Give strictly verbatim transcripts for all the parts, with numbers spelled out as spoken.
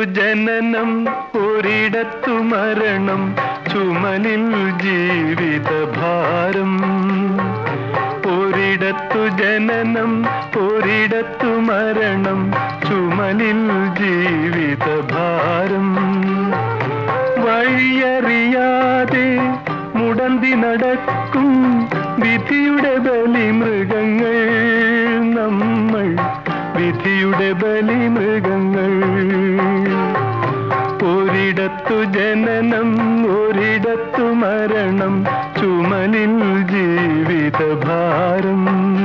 ജനനം ഒരിടത്തു മരണം, ചുമലിൽ ജീവിതഭാരം. ഒരിടത്തു ജനനം ഒരിടത്തു മരണം, ചുമലിൽ ജീവിതഭാരം. വഴിയറിയാതെ മുടന്തി നടക്കും വിധിയുടെ ബലിമൃഗങ്ങൾ നമ്മൾ, വിധിയുടെ ബലിമൃഗങ്ങൾ. ഒരിടത്തു ജനനം ഒരിടത്തു മരണം, ചുമലിൽ ജീവിതഭാരം.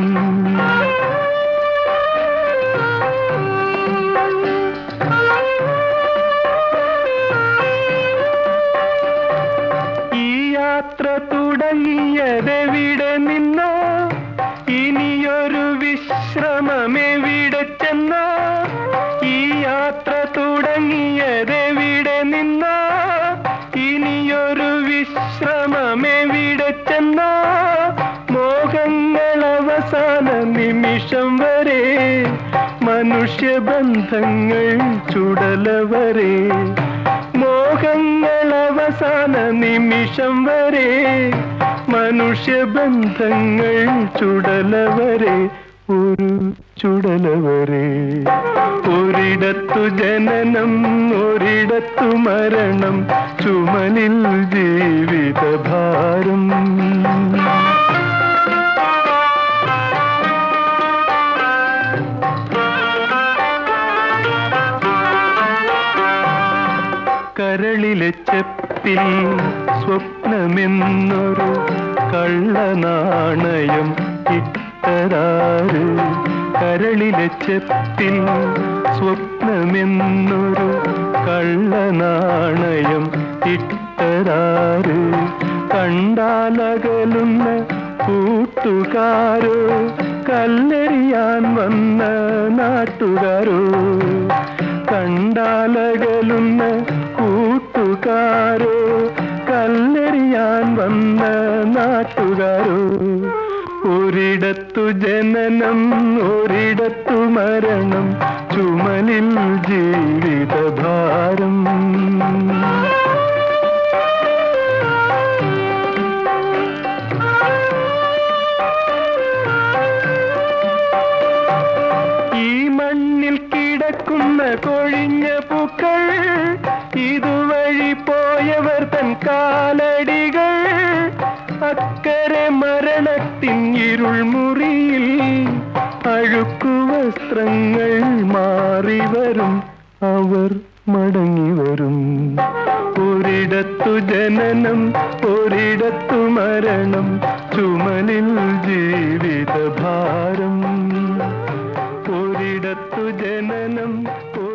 ഈ യാത്ര തുടങ്ങിയതെവിടെ നിന്നോ, ഇനിയൊരു വിശ്രമമെവിടെ ചെന്നോ. ഈ യാത്ര തുടങ്ങിയതെവിടെ നിന്നോ, ഇനിയൊരു വിശ്രമമെവിടെ ചെന്നോ. മോഹങ്ങൾ അവസാന നിമിഷം വരെ, മനുഷ്യബന്ധങ്ങൾ ചുടലവരെ. മോഹങ്ങൾ അവസാന നിമിഷം വരെ, മനുഷ്യബന്ധങ്ങൾ ചുടലവരെ, ഒരു ചുടലവരെ. ഒരിടത്തു ജനനം ഒരിടത്തു മരണം, ചുമലിൽ ജീവിതഭാരം. കരളിലെ ചെപ്പിൽ സ്വപ്നമെന്നൊരു കള്ളനാണയം ഇട്ടതാര്. കരളിലെ ചെപ്പിൽ സ്വപ്നമെന്നൊരു കള്ളനാണയം ഇട്ടതാര്. കണ്ടാലകലുന്ന കൂട്ടുകാരോ, കല്ലെറിയാൻ വന്ന നാട്ടുകാരോ. കണ്ടാലകലുന്ന കൂട്ടുകാരോ, കല്ലെറിയാൻ വന്ന നാട്ടുകാരോ. ഒരിടത്തു ജനനം ഒരിടത്തു മരണം, ചുമലിൽ ജീവിതഭാരം. ഈ മണ്ണിൽ കിടക്കുന്ന കൊഴിഞ്ഞ പൂക്കൾ, ഇതുവഴി പോയവർ തൻ കാലടികൾ. അക്കരെ മരണത്തിൻ ഇരുൾ മുറിയിൽ അഴുക്കു വസ്ത്രങ്ങൾ മാറി വരും, അവർ മടങ്ങി വരും. ഒരിടത്തു ജനനം ഒരിടത്തു മരണം, ചുമലിൽ ജീവിതഭാരം. ഒരിടത്തു ജനനം